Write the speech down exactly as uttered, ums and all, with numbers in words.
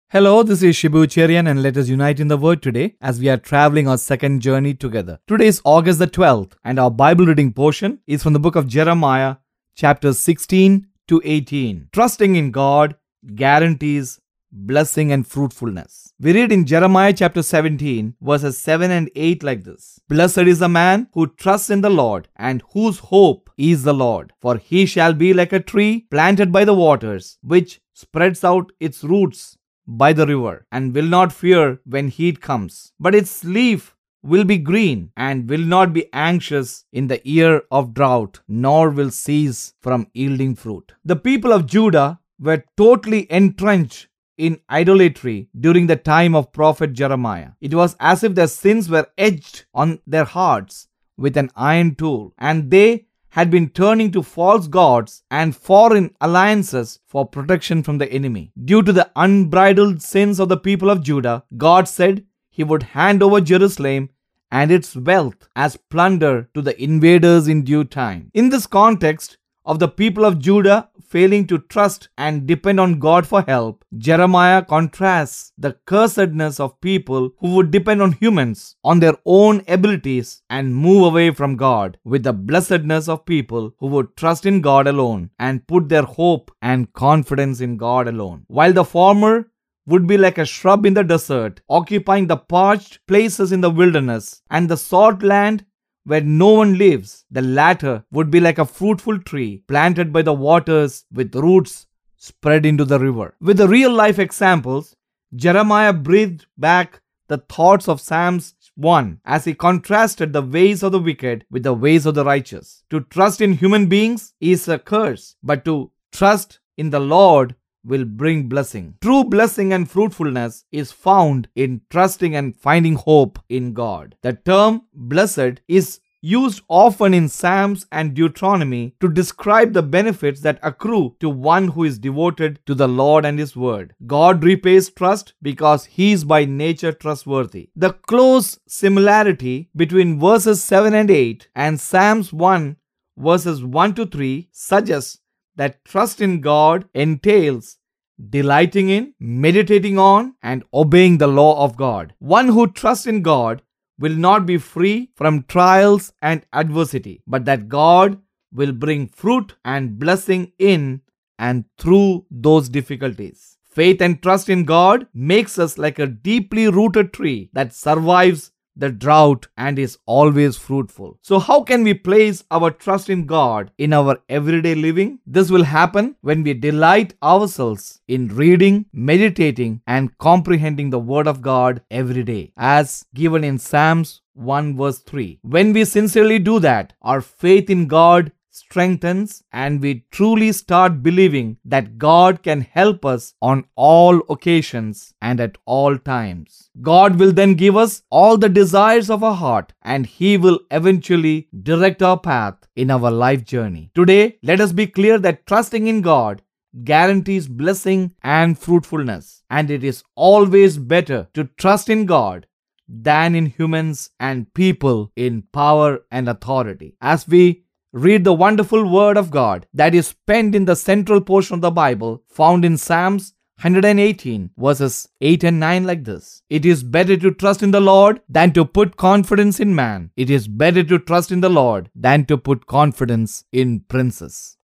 Hello, this is Shibu Cherian and let us unite in the Word today as we are traveling our second journey together. Today is August the twelfth and our Bible reading portion is from the book of Jeremiah, chapters sixteen to eighteen. Trusting in God guarantees blessing and fruitfulness. We read in Jeremiah chapter seventeen, verses seven and eight like this. Blessed is the man who trusts in the Lord and whose hope is the Lord. For he shall be like a tree planted by the waters, which spreads out its roots by the river, and will not fear when heat comes. But its leaf will be green, and will not be anxious in the year of drought, nor will cease from yielding fruit. The people of Judah were totally entrenched in idolatry during the time of prophet Jeremiah. It was as if their sins were etched on their hearts with an iron tool, and they had been turning to false gods and foreign alliances for protection from the enemy. Due to the unbridled sins of the people of Judah, God said he would hand over Jerusalem and its wealth as plunder to the invaders in due time. In this context of the people of Judah failing to trust and depend on God for help, Jeremiah contrasts the cursedness of people who would depend on humans, on their own abilities, and move away from God, with the blessedness of people who would trust in God alone and put their hope and confidence in God alone. While the former would be like a shrub in the desert, occupying the parched places in the wilderness and the salt land where no one lives, the latter would be like a fruitful tree planted by the waters with roots spread into the river. With the real life examples, Jeremiah breathed back the thoughts of Psalms one as he contrasted the ways of the wicked with the ways of the righteous. To trust in human beings is a curse, but to trust in the Lord will bring blessing. True blessing and fruitfulness is found in trusting and finding hope in God. The term blessed is used often in Psalms and Deuteronomy to describe the benefits that accrue to one who is devoted to the Lord and His Word. God repays trust because He is by nature trustworthy. The close similarity between verses seven and eight and Psalms one verses one to three suggests that trust in God entails delighting in, meditating on, and obeying the law of God. One who trusts in God will not be free from trials and adversity, but that God will bring fruit and blessing in and through those difficulties. Faith and trust in God makes us like a deeply rooted tree that survives the drought and is always fruitful. So how can we place our trust in God in our everyday living? This will happen when we delight ourselves in reading, meditating, and comprehending the Word of God every day, as given in Psalms one verse three. When we sincerely do that, our faith in God strengthens and we truly start believing that God can help us on all occasions and at all times. God will then give us all the desires of our heart and He will eventually direct our path in our life journey. Today, let us be clear that trusting in God guarantees blessing and fruitfulness, and it is always better to trust in God than in humans and people in power and authority. As we read the wonderful Word of God that is penned in the central portion of the Bible found in Psalms one eighteen verses eight and nine like this. It is better to trust in the Lord than to put confidence in man. It is better to trust in the Lord than to put confidence in princes.